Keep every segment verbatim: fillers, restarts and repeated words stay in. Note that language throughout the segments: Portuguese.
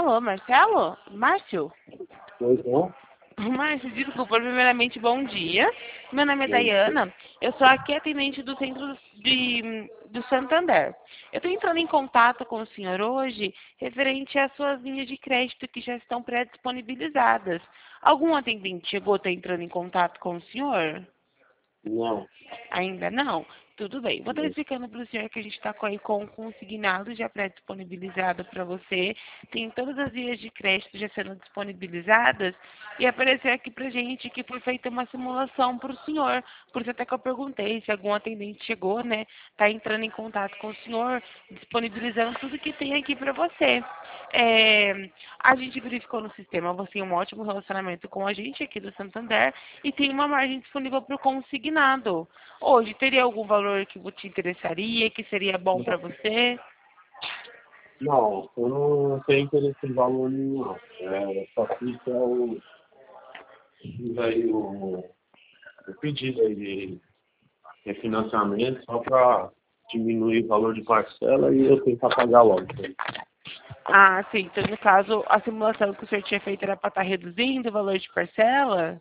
Alô, Marcelo? Márcio? Pois não? Márcio, desculpa, primeiramente, bom dia. Meu nome é Dayana, eu sou aqui atendente do Centro de, do Santander. Eu estou entrando em contato com o senhor hoje referente às suas linhas de crédito que já estão pré-disponibilizadas. Algum atendente chegou a estar entrando em contato com o senhor? Não. Ainda não? Tudo bem. Vou estar explicando para o senhor que a gente está aí com o consignado já pré-disponibilizado para você. Tem todas as vias de crédito já sendo disponibilizadas. E apareceu aqui para a gente que foi feita uma simulação para o senhor. Por isso até que eu perguntei se algum atendente chegou, né? Está entrando em contato com o senhor, disponibilizando tudo que tem aqui para você. É, a gente verificou no sistema, você tem um ótimo relacionamento com a gente aqui do Santander e tem uma margem disponível para o consignado. Hoje, teria algum valor que te interessaria, que seria bom para você? Não, eu não tenho interesse em valor nenhum, não. É, só fica o, aí, o, o pedido aí de refinanciamento só para diminuir o valor de parcela e eu tentar pagar logo. Ah, sim. Então, no caso, a simulação que o senhor tinha feito era para estar reduzindo o valor de parcela?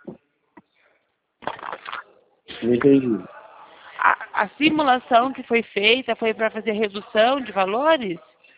Não entendi. A, a simulação que foi feita foi para fazer redução de valores?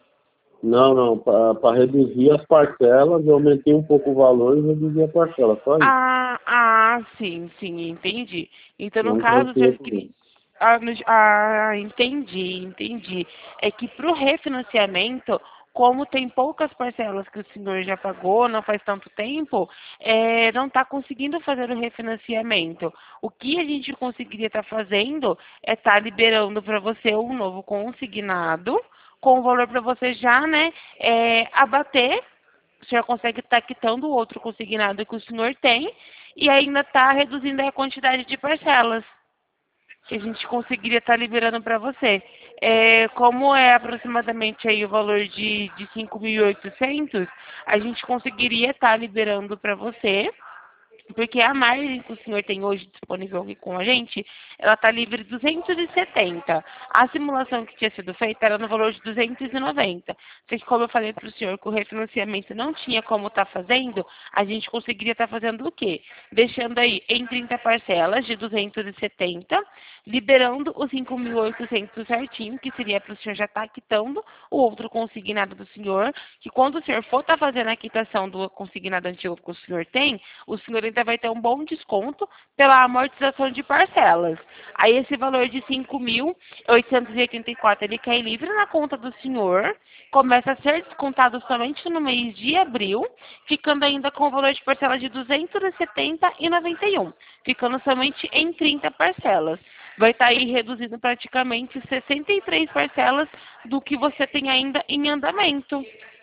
Não, não, para reduzir as parcelas, eu aumentei um pouco o valor e reduzi a parcela, só isso. Ah, ah, sim, sim, entendi. Então, no Não caso, o tranquilo senhor queria... comigo. Ah, no- ah, entendi, entendi. É que para o refinanciamento, como tem poucas parcelas que o senhor já pagou, não faz tanto tempo, é, não está conseguindo fazer o refinanciamento. O que a gente conseguiria estar fazendo é estar liberando para você um novo consignado, com o valor para você já, né, é, abater. O senhor consegue estar quitando o outro consignado que o senhor tem e ainda está reduzindo a quantidade de parcelas que a gente conseguiria estar liberando para você. É, como é aproximadamente aí o valor de, de cinco mil e oitocentos, a gente conseguiria estar liberando para você, porque a margem que o senhor tem hoje disponível aqui com a gente, ela está livre de duzentos e setenta. A simulação que tinha sido feita era no valor de duzentos e noventa. Só que como eu falei para o senhor que o refinanciamento não tinha como estar fazendo, a gente conseguiria estar fazendo o quê? Deixando aí em trinta parcelas de duzentos e setenta, liberando os cinco mil e oitocentos certinho, que seria para o senhor já estar quitando o outro consignado do senhor, que quando o senhor for estar fazendo a quitação do consignado antigo que o senhor tem, o senhor ainda vai ter um bom desconto pela amortização de parcelas. Aí esse valor de cinco mil oitocentos e oitenta e quatro ele cai livre na conta do senhor, começa a ser descontado somente no mês de abril, ficando ainda com o valor de parcela de duzentos e setenta e noventa e um, ficando somente em trinta parcelas. Vai estar aí reduzindo praticamente sessenta e três parcelas do que você tem ainda em andamento.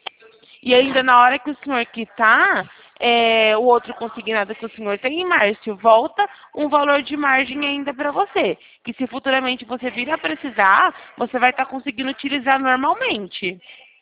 E ainda na hora que o senhor quitar, é, o outro consignado que o senhor tem em Márcio, volta um valor de margem ainda para você. Que se futuramente você vir a precisar, você vai estar conseguindo utilizar normalmente.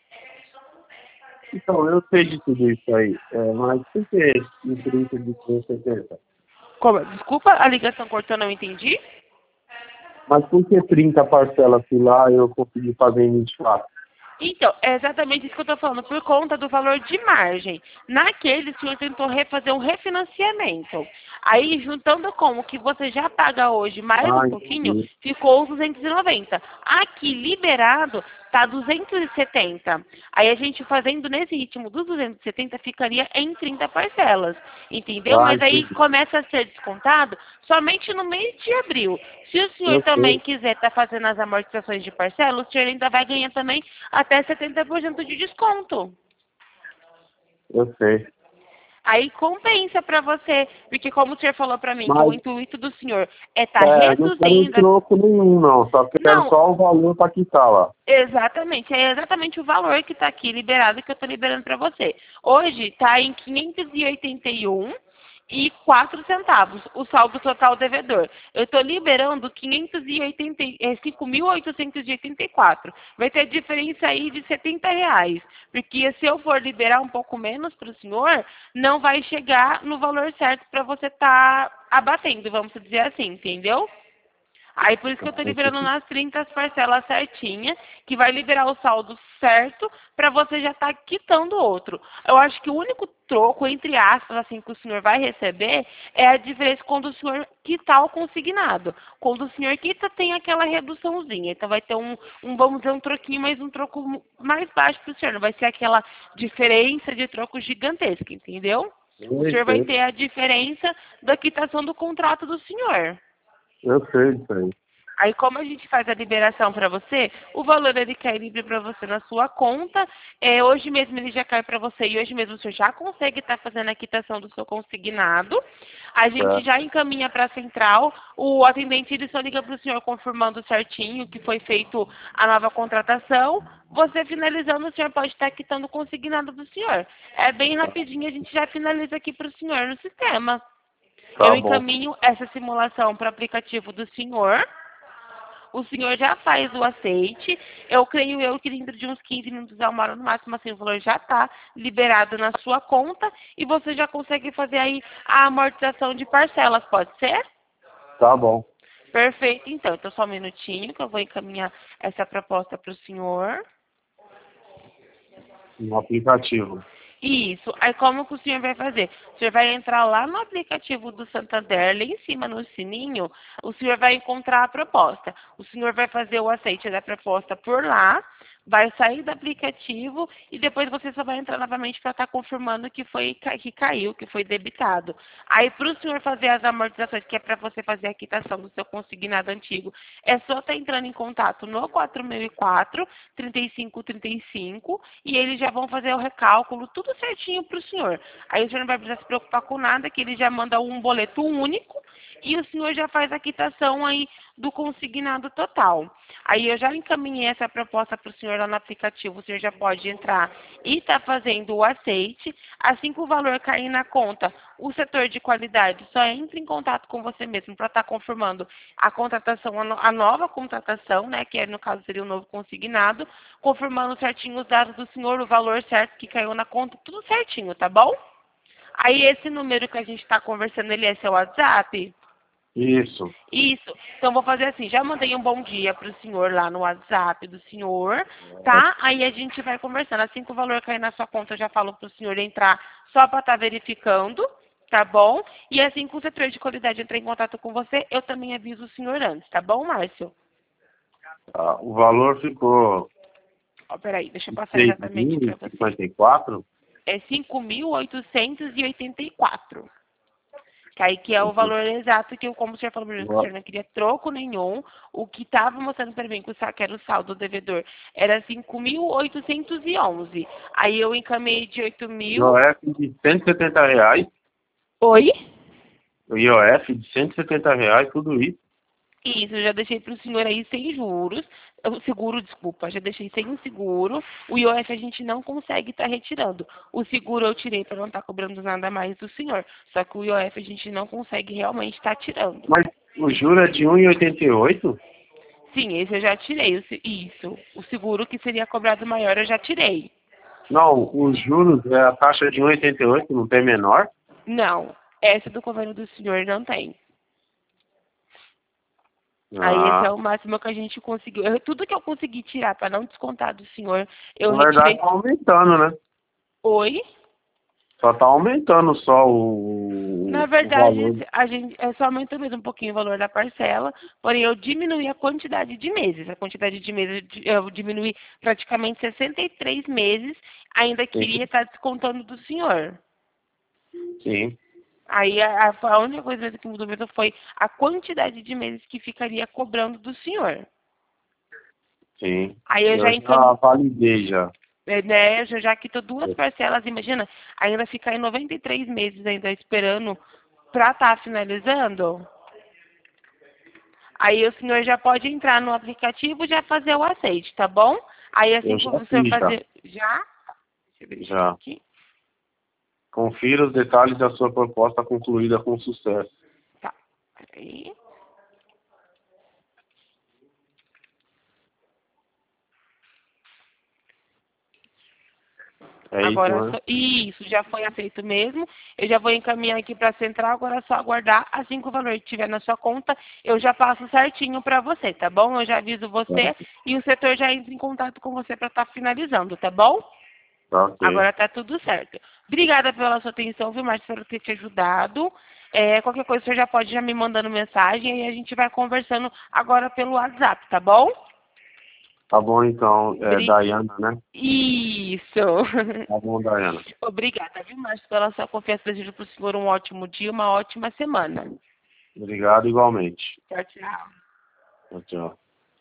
Então, eu sei de tudo isso aí, é, mas por que em trinta de cento e setenta? Como? Desculpa, a ligação cortou, não entendi. Mas por que trinta parcelas se lá eu consegui fazer em vinte e quatro? Então, é exatamente isso que eu estou falando, por conta do valor de margem. Naquele, o senhor tentou refazer um refinanciamento. Aí, juntando com o que você já paga hoje, mais um Ah, pouquinho, entendi. ficou os duzentos e noventa. Aqui, liberado, está duzentos e setenta. Aí, a gente fazendo nesse ritmo dos duzentos e setenta, ficaria em trinta parcelas. Entendeu? Ah, Mas aí, entendi. começa a ser descontado somente no mês de abril. Se o senhor Eu também sei, quiser estar fazendo as amortizações de parcela, o senhor ainda vai ganhar também até setenta por cento de desconto. eu sei. Aí compensa para você, porque como o senhor falou para mim que o Mas, intuito do senhor é estar é, não quero reduzindo... a- troco nenhum, não. Só quero Não, só o valor para quitar lá. exatamente, é exatamente o valor que está aqui liberado que eu estou liberando para você. Hoje está em quinhentos e oitenta e um e quatro centavos, o saldo total devedor. Eu estou liberando quinhentos e oitenta, é, cinco mil oitocentos e oitenta e quatro. Vai ter diferença aí de setenta reais. Porque se eu for liberar um pouco menos para o senhor, não vai chegar no valor certo para você estar abatendo, vamos dizer assim, entendeu? Aí por isso que eu estou liberando nas trinta as parcelas certinha, que vai liberar o saldo certo para você já estar quitando outro. Eu acho que o único troco, entre aspas, assim, que o senhor vai receber é a diferença quando o senhor quitar o consignado. Quando o senhor quita, tem aquela reduçãozinha. Então vai ter um, um vamos dizer, um troquinho, mas um troco mais baixo para o senhor. Não vai ser aquela diferença de troco gigantesca, entendeu? O senhor vai ter a diferença da quitação do contrato do senhor. Eu sei disso aí. Aí, como a gente faz a liberação para você, o valor ele cai livre para você na sua conta. É, hoje mesmo ele já cai para você e hoje mesmo você já consegue estar fazendo a quitação do seu consignado. A gente É. já encaminha para a central. O atendente ele só liga para o senhor confirmando certinho que foi feito a nova contratação. Você finalizando, o senhor pode estar quitando o consignado do senhor. É bem rapidinho, a gente já finaliza aqui para o senhor no sistema. Eu Tá bom. encaminho essa simulação para o aplicativo do senhor. O senhor já faz o aceite. Eu creio eu que dentro de uns quinze minutos a uma hora no máximo, assim, o valor já está liberado na sua conta e você já consegue fazer aí a amortização de parcelas, pode ser? Tá bom. Perfeito, então. Então, só um minutinho que eu vou encaminhar essa proposta para o senhor. No aplicativo. Isso. Aí como que o senhor vai fazer? O senhor vai entrar lá no aplicativo do Santander, lá em cima no sininho, o senhor vai encontrar a proposta. O senhor vai fazer o aceite da proposta por lá, vai sair do aplicativo e depois você só vai entrar novamente para estar confirmando que foi que caiu, que foi debitado. Aí para o senhor fazer as amortizações, que é para você fazer a quitação do seu consignado antigo, é só estar entrando em contato no quatro mil e quatro, trinta e cinco trinta e cinco e eles já vão fazer o recálculo, tudo certinho para o senhor. Aí o senhor não vai precisar se preocupar com nada, que ele já manda um boleto único e o senhor já faz a quitação aí do consignado total. Aí eu já encaminhei essa proposta para o senhor lá no aplicativo, o senhor já pode entrar e está fazendo o aceite. Assim que o valor cair na conta, o setor de qualidade só entra em contato com você mesmo para estar confirmando a contratação, a nova contratação, né, que é, no caso seria o novo consignado, confirmando certinho os dados do senhor, o valor certo que caiu na conta, tudo certinho, tá bom? Aí esse número que a gente está conversando, ele é seu WhatsApp? Isso. Isso. Então, vou fazer assim, já mandei um bom dia para o senhor lá no WhatsApp do senhor, tá? Aí a gente vai conversando. Assim que o valor cair na sua conta, eu já falo para o senhor entrar só para estar verificando, tá bom? E assim que o setor de qualidade entrar em contato com você, eu também aviso o senhor antes, tá bom, Márcio? Tá. O valor ficou Ó, peraí, deixa eu passar seis exatamente mil para e você. cinquenta e quatro. É cinco mil oitocentos e oitenta e quatro. Que aí que é o valor exato que eu, como o senhor falou para mim, que o senhor não queria troco nenhum, o que estava mostrando para mim que o saque era o saldo do devedor era cinco mil oitocentos e onze. Aí eu encaminhei de oito I mil. O F de cento e setenta reais. Oi? O I O F de cento e setenta reais, tudo isso. Isso, eu já deixei para o senhor aí sem juros, o seguro, desculpa, já deixei sem o seguro, o I O F a gente não consegue estar retirando. O seguro eu tirei para não estar cobrando nada mais do senhor, só que o I O F a gente não consegue realmente estar tirando. Mas o juro é de um e oitenta e oito? Sim, esse eu já tirei, o se- isso. O seguro que seria cobrado maior eu já tirei. Não, os juros é a taxa de um e oitenta e oito, não tem menor? Não, essa do convênio do senhor não tem. Aí esse é Ah, o máximo que a gente conseguiu. Eu- tudo que eu consegui tirar para não descontar do senhor, eu na verdade retirei. tá aumentando, né? Oi? Só tá aumentando só o, Na o valor. verdade, a gente é só aumentou mesmo um pouquinho o valor da parcela, porém eu diminuí a quantidade de meses. A quantidade de meses eu diminuí praticamente sessenta e três meses, ainda Sim, queria estar descontando do senhor. sim, Aí a, a, a única coisa mesmo que mudou mesmo foi a quantidade de meses que ficaria cobrando do senhor. sim. Aí eu Eu já já encam... validei já. é, né, eu já quitou duas parcelas, imagina, ainda ficar em noventa e três meses ainda esperando para estar finalizando. Aí o senhor já pode entrar no aplicativo e já fazer o aceite, tá bom? Aí assim Eu que já o senhor fiz já. fazer... Já? Deixa eu verificar Já. aqui. Confira os detalhes da sua proposta concluída com sucesso. Tá, peraí. É Agora, isso, né? só- isso já foi aceito mesmo. Eu já vou encaminhar aqui para a central. Agora é só aguardar. Assim que o valor estiver na sua conta, eu já passo certinho para você, tá bom? Eu já aviso Tá, você e o setor já entra em contato com você para estar finalizando, tá bom? tá ok. Agora tá tudo certo. Obrigada pela sua atenção, viu, Márcio? Espero ter te ajudado. É, qualquer coisa você já pode já me mandando mensagem e a gente vai conversando agora pelo WhatsApp, tá bom? Tá bom então, é Bri- Dayana, né? Isso. Tá bom, Dayana. Obrigada, viu, Márcio, pela sua confiança. Desejo para o senhor um ótimo dia, uma ótima semana. Obrigado igualmente. Tchau, tchau. Tchau, tchau.